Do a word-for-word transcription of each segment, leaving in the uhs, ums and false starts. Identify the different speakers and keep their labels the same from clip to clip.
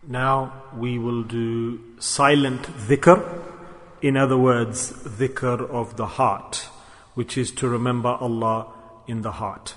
Speaker 1: Now we will do silent dhikr. In other words, dhikr of the heart, which is to remember Allah in the heart.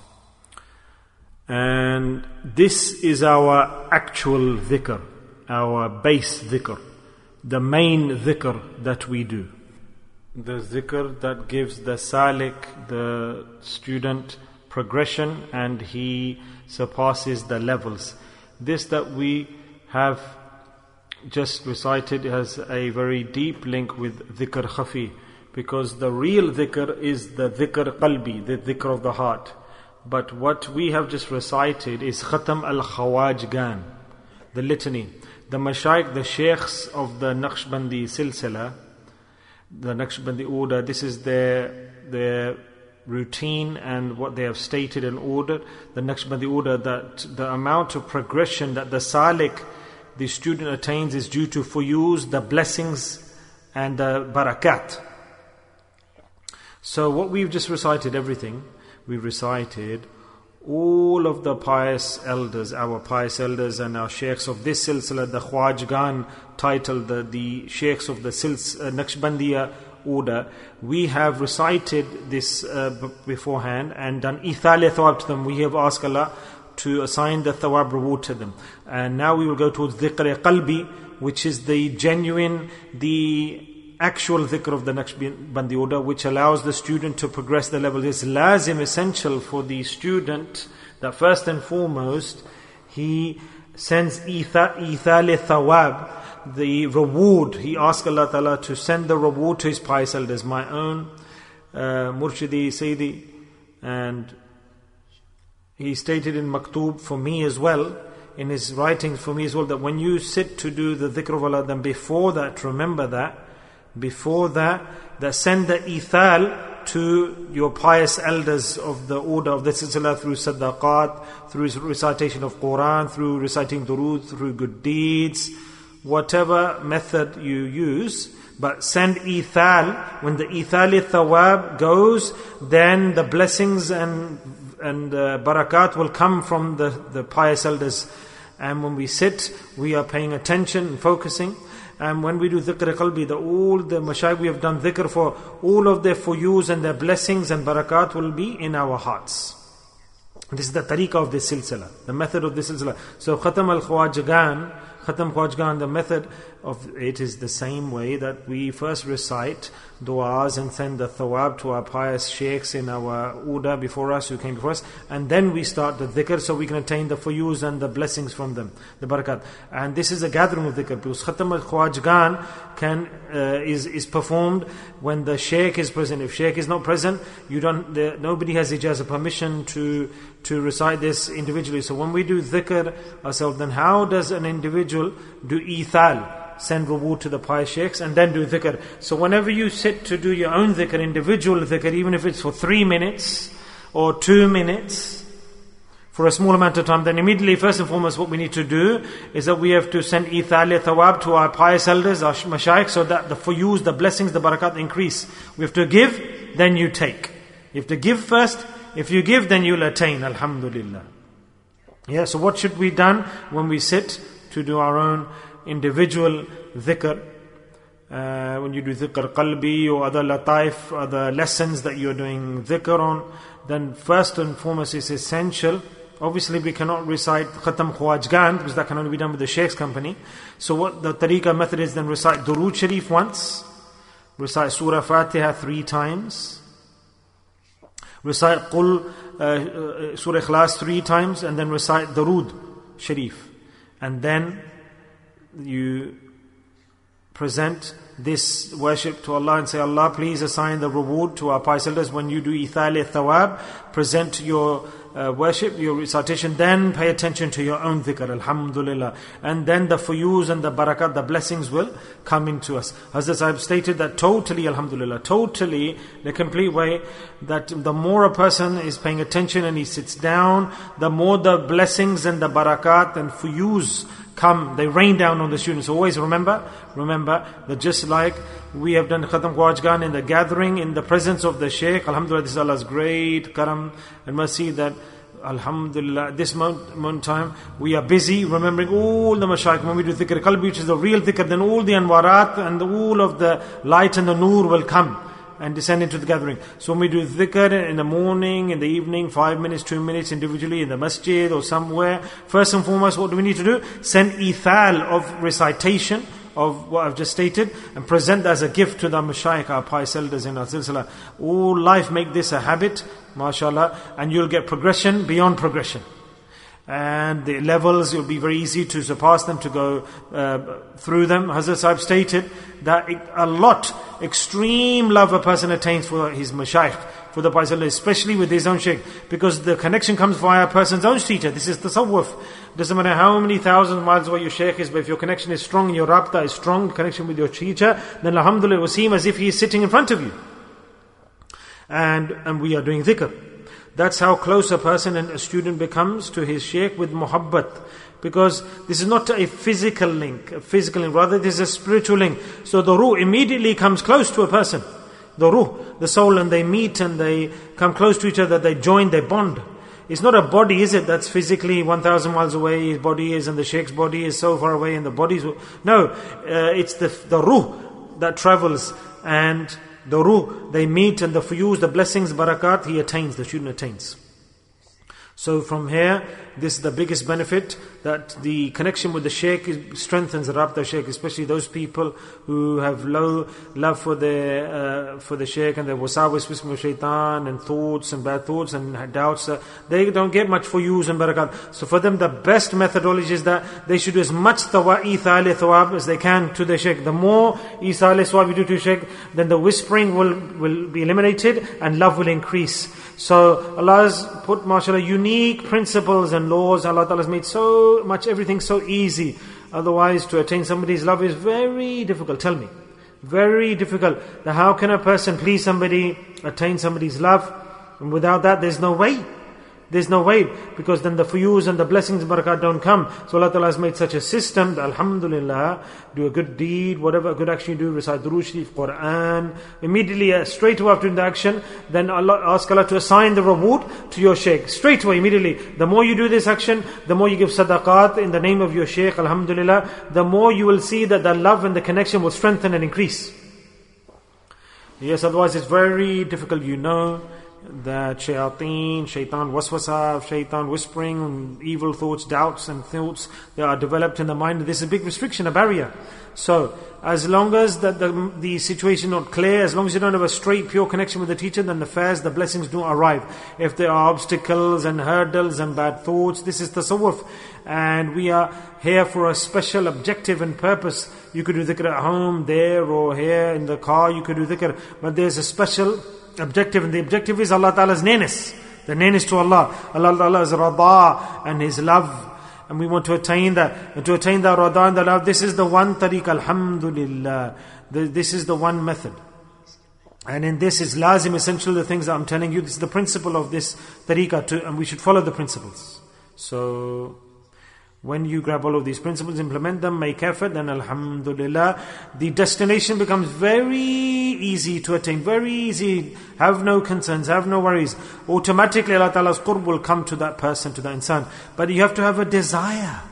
Speaker 1: And this is our actual dhikr, our base dhikr, the main dhikr that we do. The dhikr that gives the salik, the student, progression, and he surpasses the levels. This that we have just recited has a very deep link with dhikr khafi, because the real dhikr is the dhikr qalbi, the dhikr of the heart. But what we have just recited is Khatam al-Khawajgan, the litany. The mashayikh, the sheikhs of the Naqshbandi silsila, the Naqshbandi order, this is their, their routine and what they have stated and ordered. The Naqshbandi order, that the amount of progression that the salik, the student, attains is due to fuyuz, the blessings and the barakat. So what we've just recited, everything, we've recited all of the pious elders, our pious elders and our sheikhs of this silsila, the Khwajgan title, the, the sheikhs of the Sils, uh, Naqshbandiya order. We have recited this uh, b- beforehand and done ithal thawab to them. We have asked Allah to assign the thawab reward to them. And now we will go towards dhikr qalbi, which is the genuine, the actual dhikr of the Naqshbandi order, which allows the student to progress the level. It's lazim, essential for the student that first and foremost he sends ithal thawab, the reward. He asks Allah Ta'ala to send the reward to his pious elders, my own uh, Murshidi, Sayyidi, and he stated in Maktub for me as well, in his writings for me as well, that when you sit to do the dhikr of Allah, then before that, remember that, before that, that send the ithal to your pious elders of the order of the silsila through sadaqat, through recitation of Quran, through reciting durood, through good deeds, whatever method you use. But send ithal. When the ithal thawab goes, then the blessings and and uh, barakat will come from the, the pious elders. And when we sit, we are paying attention and focusing. And when we do dhikr qalbi, the, all the mashayikh we have done dhikr for, all of their fuyuz and their blessings and barakat will be in our hearts. This is the tariqah of this silsila, the method of this silsila. So Khatam al-Khawajgan, Khatam Khawajgan, the method of it is the same way that we first recite du'as and send the thawab to our pious sheikhs in our order before us, who came before us, and then we start the dhikr so we can attain the fuyuz and the blessings from them, the barakat. And this is a gathering of dhikr, because Khatam al-Khawajgan can uh, is is performed when the sheikh is present. If sheikh is not present, you don't. The, nobody has ijazah, permission to to recite this individually. So when we do dhikr ourselves, then how does an individual do ithal? Send reward to the pious sheikhs and then do dhikr. So whenever you sit to do your own dhikr, individual dhikr, even if it's for three minutes or two minutes, for a small amount of time, then immediately, first and foremost, what we need to do is that we have to send ithal thawab to our pious elders, our mashayikh, so that the fuyuz, the blessings, the barakat increase. We have to give, then you take. You have to give first. If you give, then you'll attain. Alhamdulillah. Yeah, so what should be done when we sit to do our own individual dhikr? Uh, when you do dhikr qalbi or other lataif, other lessons that you're doing dhikr on, then first and foremost it's essential. Obviously we cannot recite Khatam Khawajgan, because that can only be done with the sheikh's company. So what the tariqah method is, then recite Durood Sharif once, recite Surah Fatiha three times, recite Qul, uh, uh, Surah Ikhlas three times, and then recite Durood Sharif. And then you present this worship to Allah and say, Allah, please assign the reward to our pious elders. When you do ithal thawab, present your uh, worship, your recitation, then pay attention to your own dhikr, alhamdulillah. And then the fuyuz and the barakat, the blessings will come into us. Hazrat Sahib stated that totally, alhamdulillah, totally, in a complete way, that the more a person is paying attention and he sits down, the more the blessings and the barakat and fuyuz come, they rain down on the students. Always remember, remember that just like we have done Khatam Khawajgan in the gathering, in the presence of the Shaykh, alhamdulillah, this is Allah's great karam and mercy, that Alhamdulillah, this moment, moment time, we are busy remembering all the mashayikh. When we do dhikr qalbi, which is the real dhikr, then all the anwarat and the, all of the light and the nur will come and descend into the gathering. So when we do dhikr in the morning, in the evening, five minutes, two minutes, individually in the masjid or somewhere, first and foremost, what do we need to do? Send ithal of recitation of what I've just stated and present as a gift to the mashayikh, our pious elders in our silsila. All life make this a habit, mashallah, and you'll get progression beyond progression. And the levels, it'll be very easy to surpass them, to go uh, through them. Hazrat Sahib stated that it, a lot, extreme love a person attains for his mashayikh, for the pious elders, especially with his own shaykh, because the connection comes via a person's own teacher. This is tasawwuf. Doesn't matter how many thousands of miles away your shaykh is, but if your connection is strong, your rabta is strong, connection with your teacher, then alhamdulillah, it will seem as if he is sitting in front of you. And and we are doing dhikr. That's how close a person and a student becomes to his shaykh, with muhabbat. Because this is not a physical link, a physical link, rather this is a spiritual link. So the ruh immediately comes close to a person. The ruh, the soul, and they meet and they come close to each other, they join, they bond. It's not a body, is it, that's physically one thousand miles away, his body is, and the sheikh's body is so far away, and the body's... No, uh, it's the, the ruh that travels, and the ruh, they meet, and the fuyuz, the blessings, barakat, he attains, the student attains. So from here, this is the biggest benefit, that the connection with the shaykh strengthens the rabta shaykh, especially those people who have low love for the uh, for the shaykh, and their wasawis, wisdom of shaitan, and thoughts and bad thoughts and doubts. Uh, they don't get much for use and barakat. So for them, the best methodology is that they should do as much tawa, ithal, thawab as they can to the shaykh. The more ithal, thawab you do to shaykh, then the whispering will, will be eliminated and love will increase. So Allah has put, mashallah, unique principles and laws. Allah Ta'ala has made so much, everything so easy. Otherwise, to attain somebody's love is very difficult. Tell me. Very difficult. Now, how can a person please somebody, attain somebody's love? And without that, there's no way. There's no way, because then the fuyuz and the blessings and barakat don't come. So Allah Ta'ala has made such a system that, alhamdulillah, do a good deed, whatever good action you do, recite Durood Sharif, Quran, immediately, uh, straight away after the action, then Allah, ask Allah to assign the reward to your shaykh. Straight away, immediately. The more you do this action, the more you give sadaqat in the name of your shaykh, alhamdulillah, the more you will see that the love and the connection will strengthen and increase. Yes, otherwise it's very difficult, you know, that shayateen, shaitan waswasa, shaitan whispering, evil thoughts, doubts and thoughts, they are developed in the mind. This is a big restriction, a barrier. So, as long as the, the, the situation is not clear, as long as you don't have a straight, pure connection with the teacher, then the fairs, the blessings don't arrive. If there are obstacles and hurdles and bad thoughts, this is tasawwuf. And we are here for a special objective and purpose. You could do dhikr at home, there or here, in the car, you could do dhikr. But there's a special objective, and the objective is Allah Ta'ala's nearness. The nearness to Allah. Allah Ta'ala's rada and His love. And we want to attain that. And to attain that rada and the love, this is the one tariq, alhamdulillah. This is the one method. And in this is lazim, essential, the things that I'm telling you. This is the principle of this tariqah, to, and we should follow the principles. So, when you grab all of these principles, implement them, make effort, then alhamdulillah, the destination becomes very easy to attain, very easy. Have no concerns, have no worries. Automatically Allah Ta'ala's qurb will come to that person, to that insan. But you have to have a desire.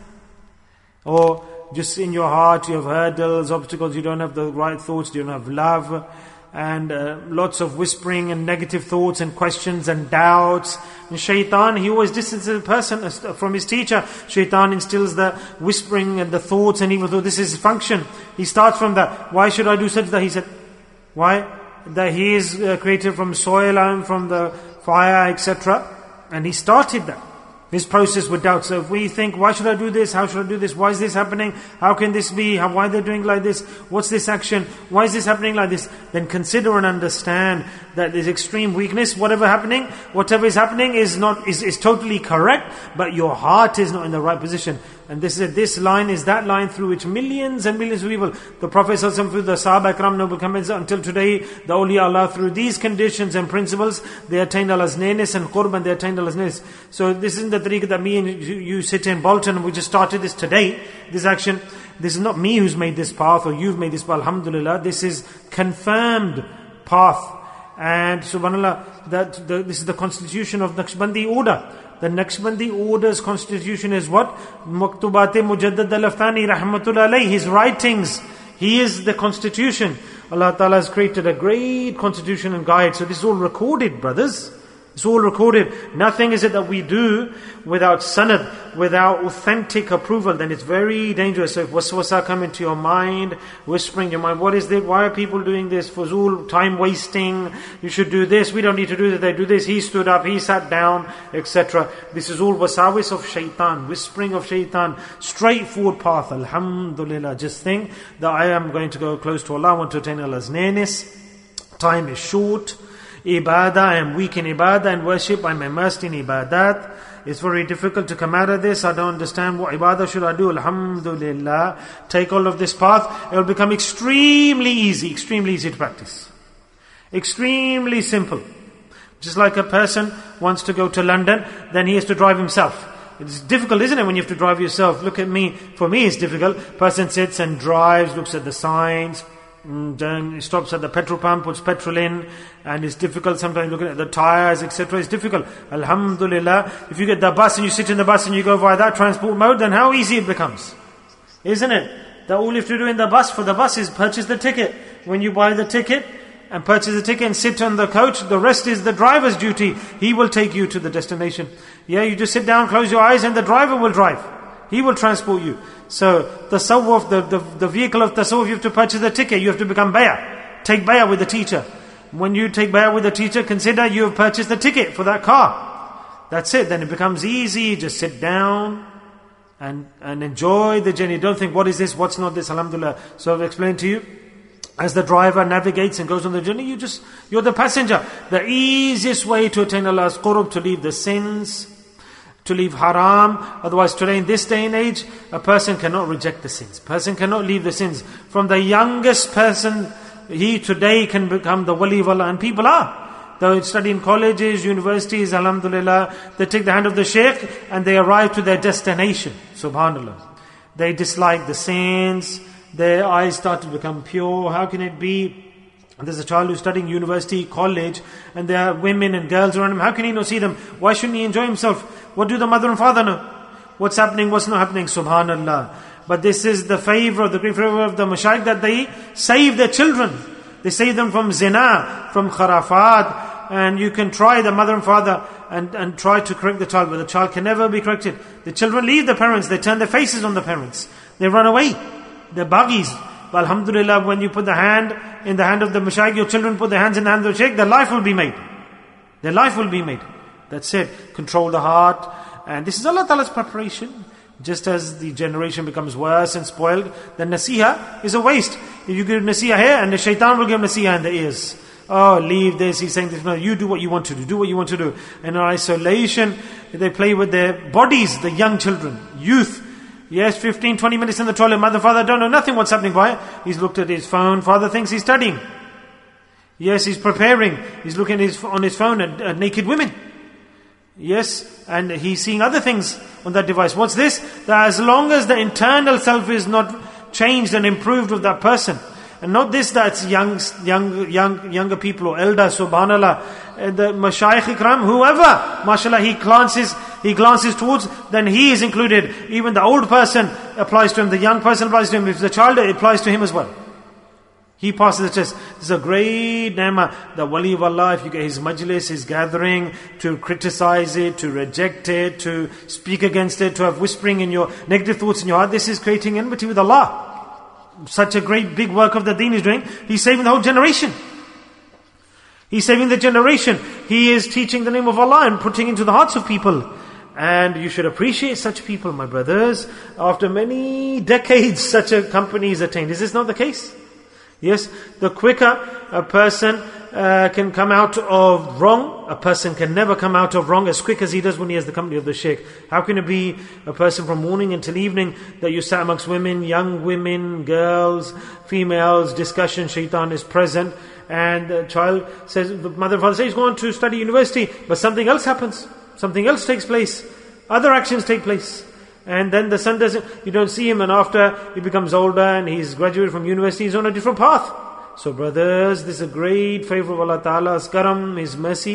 Speaker 1: Or just in your heart you have hurdles, obstacles, you don't have the right thoughts, you don't have love, and uh, lots of whispering and negative thoughts and questions and doubts. And shaitan, he always distances a person from his teacher. Shaitan instills the whispering and the thoughts, and even though this is his function, he starts from that. Why should I do sajda? He said, why? That he is uh, created from soil and from the fire, et cetera. And he started that. This process with doubt. So if we think, why should I do this? How should I do this? Why is this happening? How can this be? How, why are they doing like this? What's this action? Why is this happening like this? Then consider and understand that there's extreme weakness. Whatever happening, whatever is happening is not is, is totally correct, but your heart is not in the right position. And this is this line is that line through which millions and millions of people, the Prophet ﷺ, through the Sahaba Ikram, noble companions, until today, the awliya Allah, through these conditions and principles, they attained Allah's nearness and qurb, and they attained Allah's nearness. So this isn't the tariqah that me and you, you sit in Bolton, and we just started this today, this action. This is not me who's made this path, or you've made this path, alhamdulillah. This is confirmed path. And subhanAllah, that the, this is the constitution of Naqshbandi order. The Naqshbandi order's constitution is what? Maktubat-e Mujaddad al-Aftani rahmatullah alayh, his writings. He is the constitution. Allah Ta'ala has created a great constitution and guide. So this is all recorded, brothers. It's all recorded. Nothing is it that we do without sanad, without authentic approval. Then it's very dangerous. So if waswasa come into your mind, whispering in your mind, what is this? Why are people doing this? Fuzul, time wasting. You should do this. We don't need to do that. They do this. He stood up. He sat down, et cetera. This is all wasawis of shaitan, whispering of shaitan. Straightforward path. Alhamdulillah. Just think that I am going to go close to Allah. I want to attain Allah's nearness. Time is short. Ibadah, I am weak in ibadah and worship, I am immersed in ibadat. It's very difficult to come out of this. I don't understand what ibadah should I do. Alhamdulillah. Take all of this path. It will become extremely easy, extremely easy to practice. Extremely simple. Just like a person wants to go to London, then he has to drive himself. It's difficult, isn't it, when you have to drive yourself? Look at me. For me, it's difficult. Person sits and drives, looks at the signs, then he stops at the petrol pump, puts petrol in, and it's difficult sometimes looking at the tires, et cetera. It's difficult. Alhamdulillah, if you get the bus and you sit in the bus and you go via that transport mode, then how easy it becomes. Isn't it? That all you have to do in the bus for the bus is purchase the ticket. When you buy the ticket and purchase the ticket and sit on the coach, the rest is the driver's duty. He will take you to the destination. Yeah, you just sit down, close your eyes, and the driver will drive. He will transport you. So, tasawwuf, the, the, the vehicle of tasawwuf, you have to purchase the ticket. You have to become bay'ah. Take bay'ah with the teacher. When you take bay'ah with the teacher, consider you have purchased the ticket for that car. That's it. Then it becomes easy. Just sit down and, and enjoy the journey. Don't think, what is this, what's not this, alhamdulillah. So I've explained to you. As the driver navigates and goes on the journey, you just, you're the passenger. The easiest way to attain Allah's qurb, to leave the sins, to leave haram. Otherwise, today in this day and age, a person cannot reject the sins. A person cannot leave the sins. From the youngest person, he today can become the wali of Allah. And people are. They study in colleges, universities, alhamdulillah. They take the hand of the shaykh and they arrive to their destination. Subhanallah. They dislike the sins. Their eyes start to become pure. How can it be? There's a child who's studying university, college, and there are women and girls around him. How can he not see them? Why shouldn't he enjoy himself? What do the mother and father know? What's happening, what's not happening? Subhanallah. But this is the favor, the great favor of the mashayikh, that they save their children. They save them from zina, from kharafat. And you can try, the mother and father, and, and try to correct the child, but the child can never be corrected. The children leave the parents, they turn their faces on the parents. They run away. They're buggies. But alhamdulillah, when you put the hand in the hand of the mashayikh, your children put their hands in the hand of the shaykh, their life will be made. Their life will be made. That's it. Control the heart. And this is Allah Ta'ala's preparation. Just as the generation becomes worse and spoiled, then nasiha is a waste. If you give nasiha here, and the shaitan will give nasiha in the ears. Oh, leave this, he's saying this. No, you do what you want to do. Do what you want to do. And in isolation, they play with their bodies, the young children, youth. Yes, fifteen, twenty minutes in the toilet. Mother, father don't know nothing what's happening. Why? He's looked at his phone. Father thinks he's studying. Yes, he's preparing. He's looking at his, on his phone at, at naked women. Yes, and he's seeing other things on that device. What's this? That as long as the internal self is not changed and improved of that person, and not this that's young, young, young, younger people or elders, subhanallah, the mashayikh ikram, whoever, mashallah, he glances, he glances towards, then he is included. Even the old person applies to him, the young person applies to him. If the child, it applies to him as well. He passes the test. This is a great ni'mah. The wali of Allah, if you get his majlis, his gathering, to criticize it, to reject it, to speak against it, to have whispering in your negative thoughts in your heart, this is creating enmity with Allah. Such a great big work of the deen is doing. He's saving the whole generation. He's saving the generation. He is teaching the name of Allah and putting into the hearts of people. And you should appreciate such people, my brothers. After many decades, such a company is attained. Is this not the case? Yes, the quicker a person uh, can come out of wrong, a person can never come out of wrong as quick as he does when he has the company of the shaykh. How can it be a person from morning until evening that you sat amongst women, young women, girls, females, discussion, shaitan is present, and the child says, the mother and father say he's going to study university, but something else happens, something else takes place, other actions take place. And then the son doesn't, you don't see him, and after he becomes older and he's graduated from university, he's on a different path. So brothers, this is a great favor of Allah Ta'ala's karam, His mercy,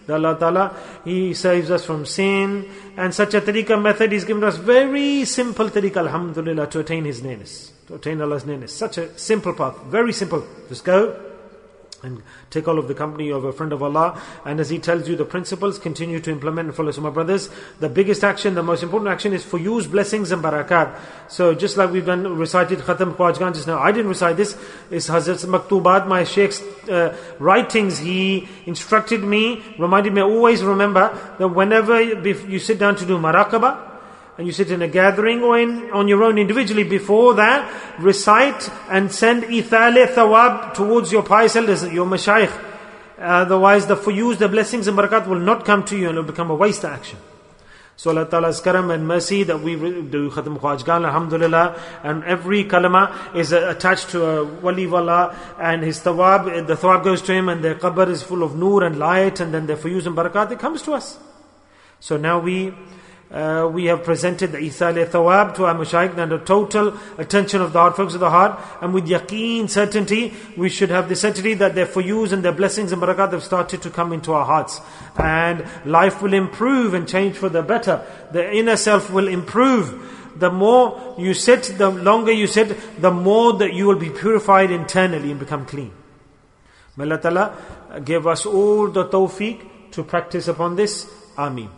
Speaker 1: that Allah Ta'ala, He saves us from sin. And such a tariqah method, He's given us very simple tariqah, alhamdulillah, to attain His nearness, to attain Allah's nearness. Such a simple path, very simple. Just go and take all of the company of a friend of Allah, and as He tells you the principles, continue to implement and follow. So my brothers, the biggest action, the most important action is for you's blessings and barakat. So just like we've done, recited Khatam Khwajgan just now, I didn't recite this, it's Hazrat's Maktubat, my Sheikh's uh, writings. He instructed me, reminded me, always remember that whenever you sit down to do maraqabah, and you sit in a gathering or in, on your own individually, before that, recite and send ithale thawab towards your pious elders, your mashayikh. Otherwise, the for you, the blessings and barakat will not come to you and it will become a waste of action. So Allah Ta'ala's karam and mercy that we do Khatam Khwajgan, alhamdulillah, and every kalama is attached to a wali of Allah, and his thawab, the thawab goes to him, and their qabr is full of nur and light, and then their for you and barakat, it comes to us. So now we Uh, we have presented the Ithal Thawab to our Mashayikh and the total attention of the heart, focus of the heart, and with yaqeen, certainty, we should have the certainty that their for yous and their blessings and barakat have started to come into our hearts, and life will improve and change for the better. The inner self will improve. The more you sit, the longer you sit, the more that you will be purified internally and become clean. May Allah Ta'ala give us all the tawfiq to practice upon this. Ameen.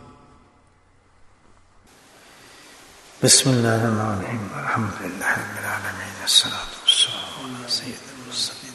Speaker 2: بسم الله الرحمن الرحيم الحمد لله رب العالمين الصلاة والسلام على سيد المرسلين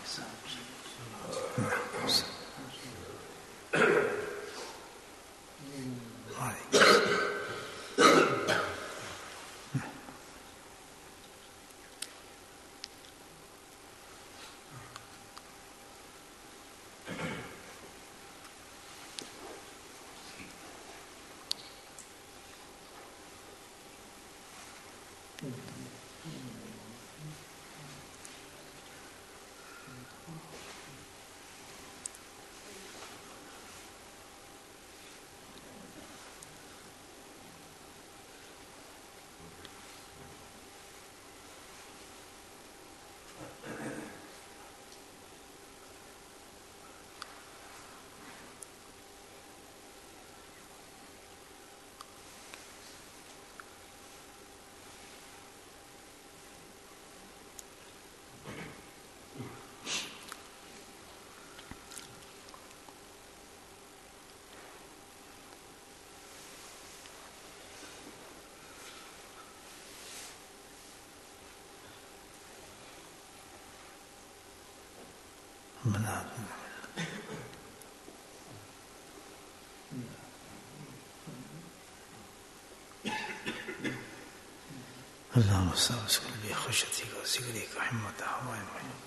Speaker 2: اللهم صل وسلم بخشيتك وذكرك وحمد هواء الوجود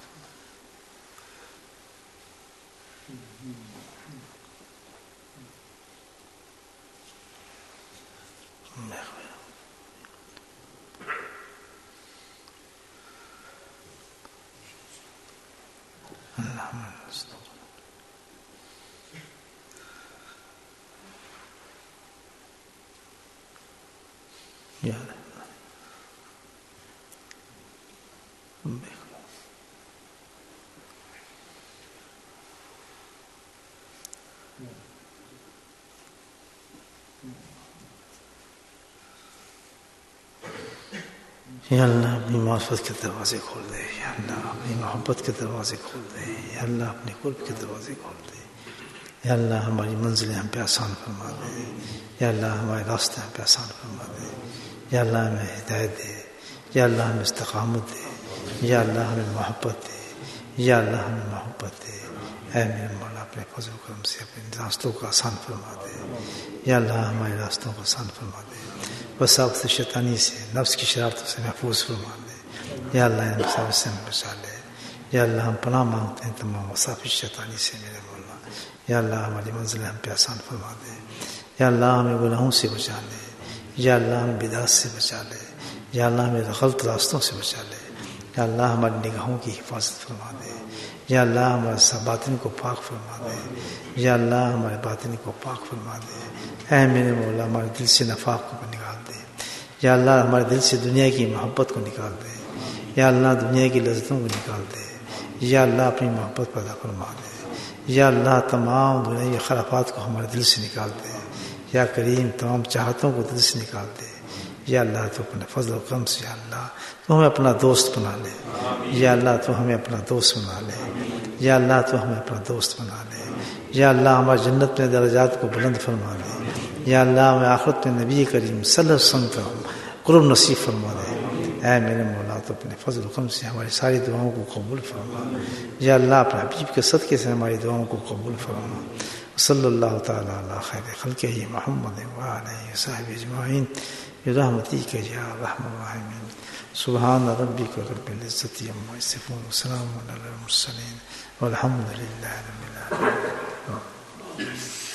Speaker 2: اللهم يا رب یا اللہ اپنی معرفت کے دروازے کھول دے، یا اللہ اپنی محبت کے دروازے کھول دے، یا اللہ اپنے قرب کے دروازے کھول دے، یا اللہ ہماری منزلیں ہم پہ آسان فرما دے، یا اللہ ہمارے راستے ہم پہ آسان فرما دے، یا اللہ ہمیں ہدایت دے، یا اللہ ہمیں استقامت دے، یا اللہ ہمیں محبت دے، یا اللہ ہمیں محبت دے۔ اے میرے مولا اپنے فضل و کرم سے اپنے راستوں کو آسان فرما دے، یا اللہ ہمارے راستوں کو آسان فرما دے، وساوس شیطانی سے، نفس کی شرارتوں سے محفوظ فرما دے، یا اللہ ہم سب سے بچا لے، یا اللہ ہم پناہ مانگتے ہیں تمام وساوس شیطانی سے میرے مولا، یا اللہ ہماری منزلیں ہم پہ آسان فرما دے، یا اللہ ہمیں گناہوں سے بچا لے، یا اللہ ہمیں بدعت سے بچا لے، یا اللہ ہمیں غلط راستوں سے بچا لے، یا اللہ ہماری نگاہوں کی حفاظت فرما دے، یا اللہ ہمارے باطن کو پاک فرما دے، یا اللہ ہمارے باطن کو پاک فرما دے۔ اے میرے مولا ہمارے دل سے نفاق کو نکال دے، یا اللہ ہمارے دل سے دنیا کی محبت کو نکال دے، یا اللہ دنیا کی لذتوں کو نکال دے، یا اللہ اپنی محبت پیدا فرما دے، یا اللہ تمام دنیا خرافات کو ہمارے دل سے نکال دے. یا کریم تمام چاہتوں کو دل سے نکال دے. یا اللہ تو اپنے فضل و کرم سے یا اللہ تو ہمیں اپنا دوست بنا لے. یا اللہ تو ہمیں اپنا دوست بنا لے. یا اللہ تو ہمیں اپنا دوست بنا لے. یا اللہ ہمارے جنت میں درجات کو بلند فرما دے. یا اللہ ہمیں آخرت میں نبی کریم صلی اللہ علیہ وسلم کا قرب نصیب فرما دے. اے میرے مولا تو اپنے فضل و کرم سے ہماری ساری دعاؤں کو قبول فرما. یا اللہ اپنے حبیب کے صدقے سے ہماری دعاؤں کو قبول فرما. صلی اللہ تعالیٰ علی خیر خلقہ محمد وعلیہ وصحبہ اجمعین برحمتک یا ارحم الراحمین. سبحان ربک رب العزت عما یصفون وسلام علی المرسلین والحمد للہ رب العالمین.